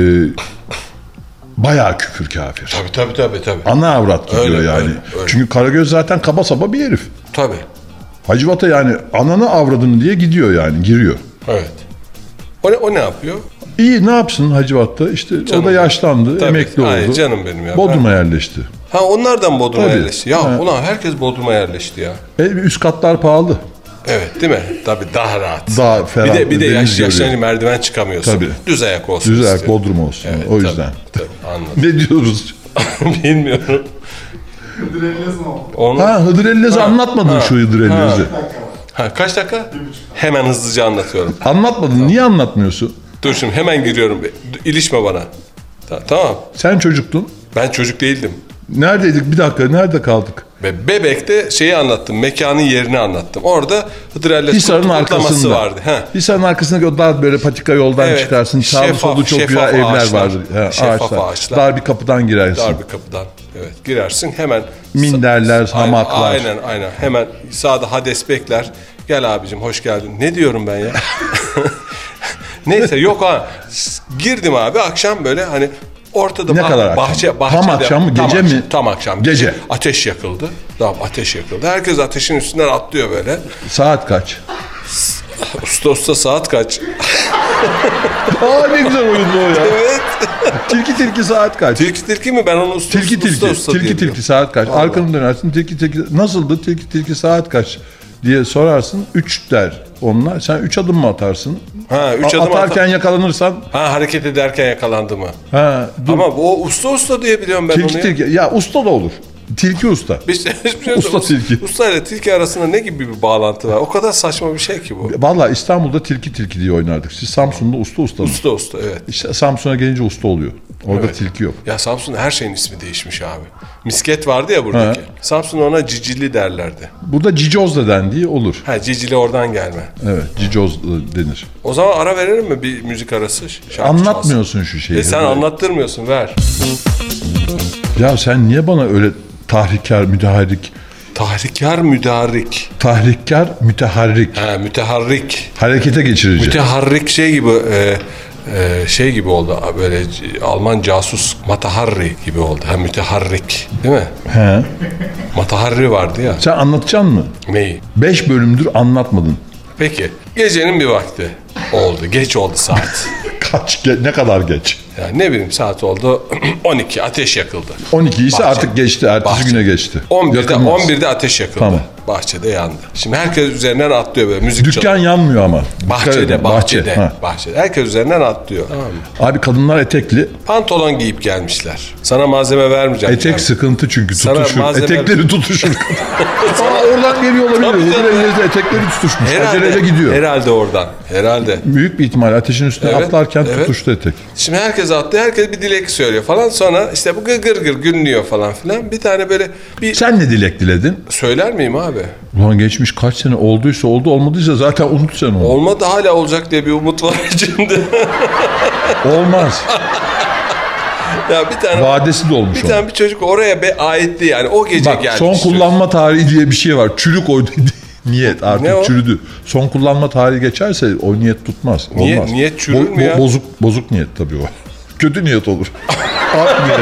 bayağı küfür kafir. Tabii tabii tabii tabii. Ana avrat gidiyor Öyle, yani. öyle, öyle. Çünkü Karagöz zaten kaba saba bir herif. Tabii. Hacivat'a yani ananı avradını diye gidiyor yani, giriyor. Evet. O ne, o ne yapıyor? İyi, ne yapsın Hacivat'ta? İşte Canım o da yaşlandı, tabii. emekli Ay, oldu. canım benim ya. Bodrum'a yerleşti. Ha onlardan Bodrum'a Tabii. yerleşti. Ya Ha. ulan herkes Bodrum'a yerleşti ya. E, üst katlar pahalı. Evet değil mi? Tabii daha rahat. Daha ferah. Bir de bir de deniz yaş, görüyor. yaşlanınca merdiven çıkamıyorsun. Tabii. Düz ayak olsun. Düz ayak istiyorum. Bodrum olsun. Evet, o tabii, yüzden. Tabii, anladım. Ne diyoruz? Bilmiyorum. Onu... Ha, Hıdır Ellez'i anlatmadın ha, şu Hıdır Ellez'i. Ha, kaç dakika? Hemen hızlıca anlatıyorum. Anlatmadın. Niye anlatmıyorsun? Dur şimdi hemen giriyorum. İlişme bana. Ta- tamam. Sen çocuktun. Ben çocuk değildim. Neredeydik? Bir dakika. Nerede kaldık? Ve Bebek'te şeyi anlattım. Mekanın yerini anlattım. Orada Hıdır Ellez Hisar'ın kutlaması arkasında. vardı. Ha. Hisar'ın arkasındaki o dar böyle patika yoldan Evet, çıkarsın. Sağlı şeffaf- sollu çok güzel şeffaf evler ağaçlar. vardır. Ha, Şeffaf ağaçlar. ağaçlar. Dar bir kapıdan girersin. Dar bir kapıdan. Evet girersin hemen. Minderler, Sa- hamaklar. Aynen aynen. Hemen sağda Hades bekler. Gel abicim hoş geldin. Ne diyorum ben ya? Neyse yok ha. Girdim abi akşam böyle hani ortada Ne bah- kadar akşam? bahçe, bahçede. Tam akşam mı, Tam gece akşam, mi? Tam akşam. Gece. Ateş yakıldı. Tamam ateş yakıldı. Herkes ateşin üstünden atlıyor böyle. Saat kaç? Usta usta saat kaç? Aa, ne güzel oyundu o ya. Evet. Tilki tilki saat kaç? Tilki tilki mi? Ben onu usta Tilki usta, tilki. usta, usta tilki diye tilki biliyorum. saat kaç? Allah. Arkanı dönersin. Tilki tilki nasıldı? Tilki tilki saat kaç diye sorarsın. Üç der onlar. Sen üç adım mı atarsın? Ha, üç A- adım atarken atar- yakalanırsan Ha hareket ederken yakalandı mı? ha, dur. Ama o usta usta diye biliyorum ben tilki onu ya. tilki. Ya usta da olur. Tilki usta. Biz de hiçbir şey Usta tilki. Usta ile tilki arasında ne gibi bir bağlantı var? O kadar saçma bir şey ki bu. Vallahi İstanbul'da tilki tilki diye oynardık. Siz Samsun'da usta usta mı? Usta usta evet. İşte Samsun'a gelince usta oluyor. Orada Evet. tilki yok. Ya Samsun'da her şeyin ismi değişmiş abi. Misket vardı ya buradaki. Ha. Samsun'da ona cicili derlerdi. Burada cicoz da dendiği olur. Ha cicili oradan gelme. Evet, cicoz e, denir. O zaman ara verelim mi bir müzik arası? Şarkı Anlatmıyorsun şu çalsın. şeyi. E sen anlattırmıyorsun ver. Ya sen niye bana öyle tahrikkar, müteharrik, Tahrikkar müdarik. tahrikkar, müteharrik, Ha müteharrik. harekete geçirici. Müteharrik şey gibi e, e, şey gibi oldu böyle c- Alman casus Mataharri gibi oldu. Ha müteharrik değil mi? He. Mataharri vardı ya. Sen anlatacaksın mı? Neyi? Beş bölümdür anlatmadın. Peki gecenin bir vakti oldu. Geç oldu saat. Kaç, ge- ne kadar geç? Yani ne bileyim saat oldu on iki ateş yakıldı. on iki ise Bahçe. artık geçti. Ertesi Bahçe. güne geçti. on birde Yakılmaz. on birde ateş yakıldı. Tamam. Bahçede yandı. Şimdi herkes üzerinden atlıyor böyle müzik Dükkan çalıyor. yanmıyor ama. Dikkat Bahçede, edin, bahçede, bahçe. Ha. bahçede. Herkes üzerinden atlıyor. Tamam mı? Abi kadınlar etekli. Pantolon giyip gelmişler. Sana malzeme vermeyeceğim. Etek yani. sıkıntı çünkü Sana tutuşur. malzeme- Etekleri tutuşur. Aa, oradan geliyor olabilir. Tabii Öbür canım. elinizde etekleri tutuşmuş. Herhalde, Aceleyle gidiyor. herhalde oradan. Herhalde. Büyük bir ihtimal ateşin üstüne Evet, atlarken evet. tutuştu etek. Şimdi herkes atlıyor. Herkes bir dilek söylüyor falan. Sonra işte bu gır gır gır gülünüyor falan filan. Bir tane böyle bir... Sen ne dilek diledin? Söyler miyim abi? Ulan geçmiş kaç sene olduysa oldu, olmadıysa zaten unut sen onu. Olmadı hala olacak diye bir umut var içinde. Olmaz. Ya bir tane... Vadesi dolmuş Bir onun. tane bir çocuk oraya be aitti yani. O gece Bak gelmiş. son kullanma tarihi diye bir şey var. Çürük o niyet artık Ne o? çürüdü. Son kullanma tarihi geçerse o niyet tutmaz. Niye- Olmaz. niyet çürür mü ya? Bozuk, bozuk niyet tabii o. Kötü niyet olur. Art niyet.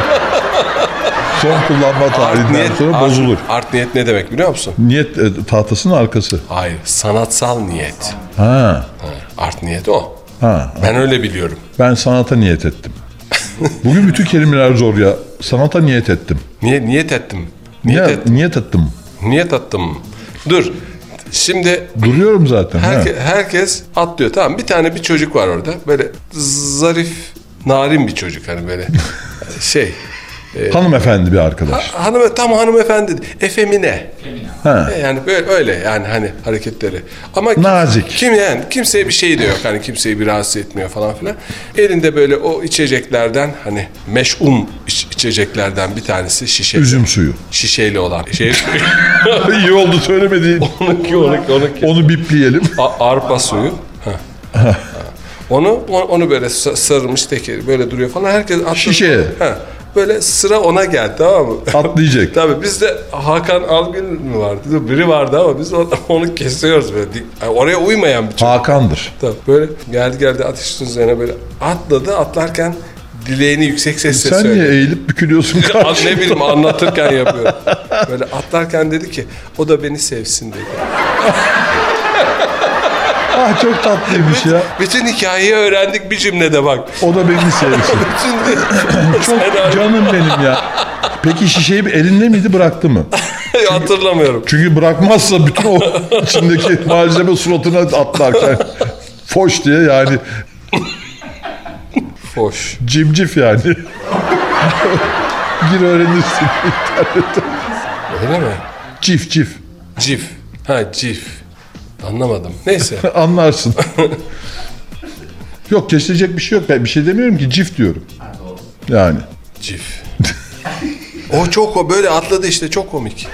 Son kullanma Art tarihinden niyet, sonra art, bozulur. art niyet ne demek biliyor musun? Niyet e, tahtasının arkası. Hayır. Sanatsal niyet. Ha. Ha, art niyet o. Ha. Ben öyle biliyorum. Ben sanata niyet ettim. Bugün bütün kelimeler zor ya. Sanata niyet ettim. Niye, niyet ettim. Niyet, Niyet, ettim. niyet ettim. Niyet attım. Dur. Şimdi Duruyorum zaten. herke, ha. herkes atlıyor. Tamam bir tane bir çocuk var orada. Böyle zarif narin bir çocuk hani böyle şey. E, Hanımefendi bir arkadaş. Ha, hanım, tam hanımefendi. Efemine. Ha. Yani böyle öyle yani hani hareketleri. Ama nazik. Kim yani kimseye bir şey de yok. Hani kimseyi bir rahatsız etmiyor falan filan. Elinde böyle o içeceklerden hani meş'um iç, içeceklerden bir tanesi şişe. Üzüm suyu. Şişeyle olan şey. İyi oldu söylemediğin. onunki onunki onunki. Onu bipleyelim. A- arpa suyu. Ha. Onu onu böyle sarılmış tekeri böyle duruyor falan. Herkes atladı. Şişeye. Ha. Böyle sıra ona geldi, tamam mı? Atlayacak. Tabii bizde Hakan Algül mü vardı? Biri vardı ama biz onu, onu kesiyoruz böyle. Yani oraya uymayan bir çocuk. Hakan'dır. Tabii böyle geldi geldi ateşin üzerine böyle atladı. Atlarken dileğini yüksek sesle Sen söyledi. niye eğilip bükülüyorsun karşımda? Ne bileyim anlatırken yapıyorum. Böyle atlarken dedi ki o da beni sevsin dedi. Ah çok tatlıymış ya. Bütün hikayeyi öğrendik bir cümlede bak. O da beni sevsin. Çok canım benim ya. Peki şişeyi elinde miydi, bıraktı mı? Çünkü, hatırlamıyorum. Çünkü bırakmazsa bütün o içindeki malzeme suratına atlarken foş diye yani. Foş. Cimcif yani. Gir öğrenirsin internette. Öyle mi? Cif cif. Cif. Ha cif. Anlamadım. Neyse. Anlarsın. Yok kesilecek bir şey yok. Ben bir şey demiyorum ki, cif diyorum. Yani. Cif. O çok o böyle atladı işte, çok komik.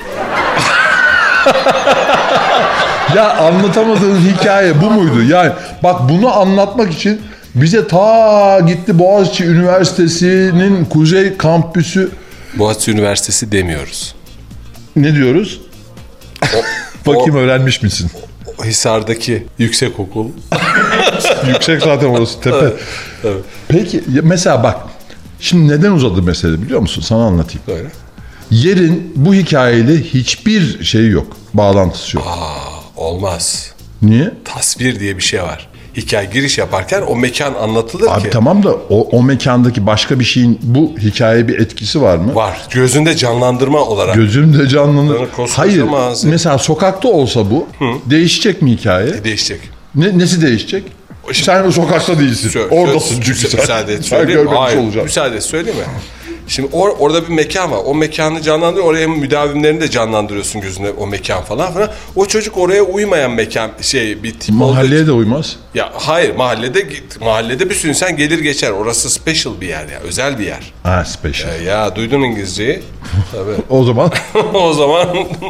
Ya anlatamadığın hikaye bu muydu? Yani bak bunu anlatmak için bize ta gitti Boğaziçi Üniversitesi'nin Kuzey Kampüsü. Boğaziçi Üniversitesi demiyoruz. Ne diyoruz? O, Bakayım o, öğrenmiş misin? O Hisar'daki yüksekokul. Yüksek zaten orası tepe. Evet, evet. Peki mesela bak. Şimdi neden uzadı mesele biliyor musun? Sana anlatayım. Böyle. Yerin bu hikayeyle hiçbir şeyi yok. Bağlantısı yok. Aa, olmaz. Niye? Tasvir diye bir şey var. Hikaye giriş yaparken o mekan anlatılır Abi ki. tamam da o, o mekandaki başka bir şeyin bu hikayeye bir etkisi var mı? Var. Gözünde canlandırma olarak. Gözümde canlanır. Hayır. Mağaza. Mesela sokakta olsa bu Hı. değişecek mi hikaye? E, değişecek. Ne, nesi değişecek? Şimdi, sen o sokakta değilsin. Sö- Oradasın çünkü sen. Müsaade et Sen söyleyeyim mi? Hayır. Olacağım. Müsaade et söyleyeyim mi? Şimdi or- orada bir mekan var. O mekanı canlandırıyor. Oraya müdavimlerini de canlandırıyorsun gözünde, o mekan falan falan. O çocuk oraya uymayan mekan şey bir tip. Mahalleye de uymaz. Ya hayır, mahallede mahallede bir sürü insan gelir geçer. Orası special bir yer ya. Özel bir yer. Ha special. Ya, ya duydun İngilizceyi. Tabii. O zaman. O zaman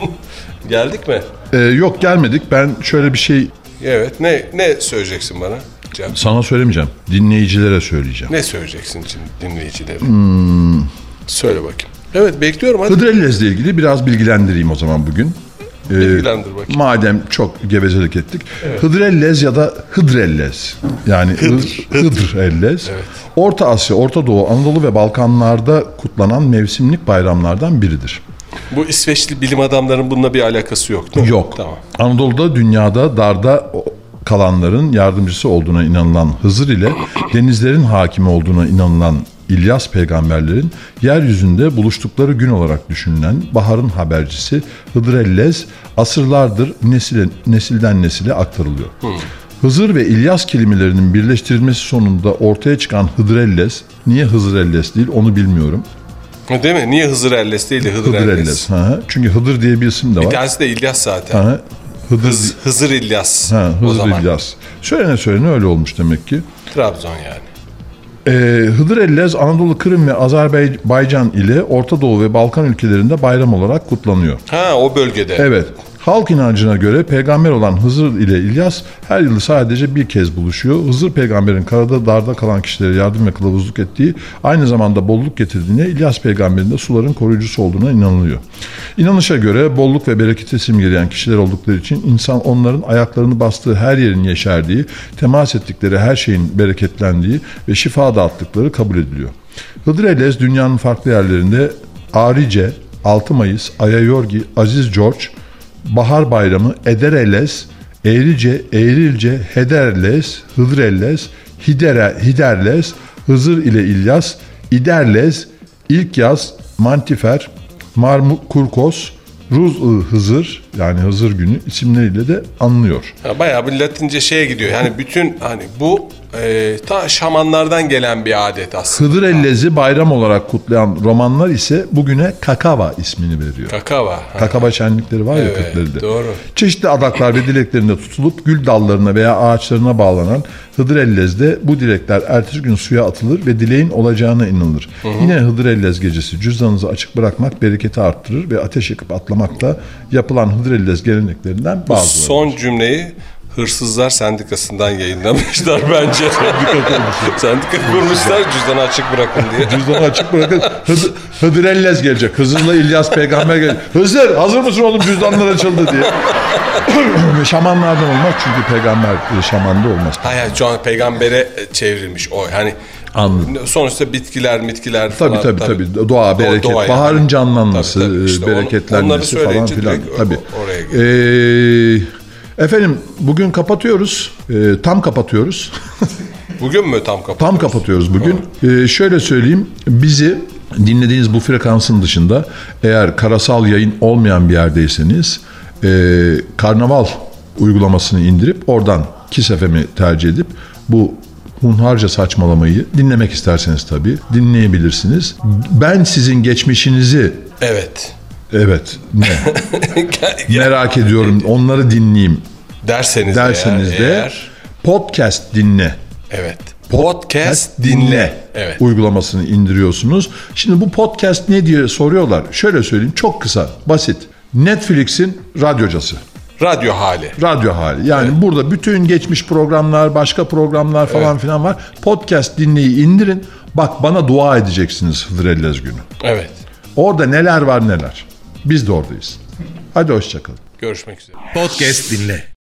geldik mi? Ee, yok gelmedik. Ben şöyle bir şey. Evet. Ne ne söyleyeceksin bana? Can. Sana söylemeyeceğim. Dinleyicilere söyleyeceğim. Ne söyleyeceksin şimdi dinleyicilere? Hmm. Söyle bakayım. Evet bekliyorum hadi. Hıdrellez'le ilgili biraz bilgilendireyim o zaman bugün. Ee, Bilgilendir bakayım. Madem çok gevezelik ettik. Evet. Hıdrellez ya da Hıdrellez. Yani Hıdr, Hıdrellez. Evet. Orta Asya, Orta Doğu, Anadolu ve Balkanlarda kutlanan mevsimlik bayramlardan biridir. Bu İsveçli bilim adamlarının bununla bir alakası yok değil mi? Yok. Tamam. Anadolu'da dünyada darda kalanların yardımcısı olduğuna inanılan Hızır ile denizlerin hakimi olduğuna inanılan İlyas peygamberlerin yeryüzünde buluştukları gün olarak düşünülen baharın habercisi Hıdrellez asırlardır nesile, nesilden nesile aktarılıyor. Hmm. Hızır ve İlyas kelimelerinin birleştirilmesi sonunda ortaya çıkan Hıdrellez, niye Hızrellez değil onu bilmiyorum. Değil mi? Niye Hızrellez değil de Hıdrellez? Hıdrellez. Çünkü Hıdır diye bir isim de var. Bir tanesi de İlyas zaten. Hı. Hıdır, Hız, Hızır İlyas. Ha, Hızır İlyas. Söylene söylene öyle olmuş demek ki. Trabzon yani. Ee, Hıdrellez Anadolu, Kırım ve Azerbaycan ile Orta Doğu ve Balkan ülkelerinde bayram olarak kutlanıyor. Ha, o bölgede. Evet. Halk inancına göre peygamber olan Hızır ile İlyas her yıl sadece bir kez buluşuyor. Hızır peygamberin karada darda kalan kişilere yardım ve kılavuzluk ettiği, aynı zamanda bolluk getirdiğine, İlyas peygamberin de suların koruyucusu olduğuna inanılıyor. İnanışa göre bolluk ve bereketi simgeleyen kişiler oldukları için insan onların ayaklarını bastığı her yerin yeşerdiği, temas ettikleri her şeyin bereketlendiği ve şifa dağıttıkları kabul ediliyor. Hıdrellez dünyanın farklı yerlerinde Arice, altı Mayıs, Ayayorgi, Aziz George, Bahar Bayramı, Ederellez, Eğrice, Eğrilce, Hederlez, Hıdrellez, Hidere, Hiderlez, Hızır ile İlyas, İderlez, İlk Yaz, Mantifer, Markurkos, Ruz-ı Hızır, yani Hızır Günü isimleriyle de anılıyor. Ya bayağı bir Latince şeye gidiyor. Yani bütün hani bu e, ta şamanlardan gelen bir adet aslında. Hıdrellez'i bayram olarak kutlayan romanlar ise bugüne Kakava ismini veriyor. Kakava. Kakava şenlikleri var ya Evet, Kırklareli'de. doğru. Çeşitli adaklar ve dileklerinde tutulup gül dallarına veya ağaçlarına bağlanan Hıdrellez'de bu dilekler ertesi gün suya atılır ve dileğin olacağına inanılır. Hı hı. Yine Hıdrellez gecesi cüzdanınızı açık bırakmak bereketi arttırır ve ateş yakıp atlamak da yapılan Hıdrellez geleneklerinden bazıları. Son cümleyi Hırsızlar Sendikası'ndan yayınlamışlar bence. Sendika kurmuşlar cüzdanı açık bırakın diye. Cüzdanı açık bırakın. Hıd- Hıdrellez gelecek. Hızır'la İlyas peygamber gelecek. Hızır hazır mısın oğlum, cüzdanlar açıldı diye. Şamanlardan olmaz çünkü peygamber şamanda olmaz. Hayır, şu an peygambere çevrilmiş o. Yani Anladım. sonuçta bitkiler, mitkiler falan. Tabii tabii tabii. Doğa, bereket, doğa yani. baharın canlanması, Tabii, tabii. İşte bereketlenmesi onu, falan filan. direkt Tabii. oraya gidiyor. Ee, efendim bugün kapatıyoruz. Ee, tam kapatıyoruz. Bugün mü tam kapatıyoruz? Tam kapatıyoruz bugün. Ee, şöyle söyleyeyim. Bizi dinlediğiniz bu frekansın dışında eğer karasal yayın olmayan bir yerdeyseniz e, Karnaval uygulamasını indirip oradan Kiss F M'i tercih edip bu hunharca saçmalamayı dinlemek isterseniz tabii dinleyebilirsiniz. Ben sizin geçmişinizi Evet. evet ne merak ediyorum, onları dinleyeyim Derseniz, derseniz eğer, de eğer, podcast dinle. evet. Podcast dinle. Evet. Uygulamasını indiriyorsunuz. Şimdi bu podcast ne diye soruyorlar. Şöyle söyleyeyim, çok kısa, basit. Netflix'in radyocası. Radyo hali. Radyo hali. Yani evet. Burada bütün geçmiş programlar, başka programlar falan evet. filan var. Podcast dinleyi indirin. Bak, bana dua edeceksiniz Hıdrellez günü. Evet. Orada neler var neler. Biz de oradayız. Hadi hoşça kalın. Görüşmek üzere. Podcast dinle.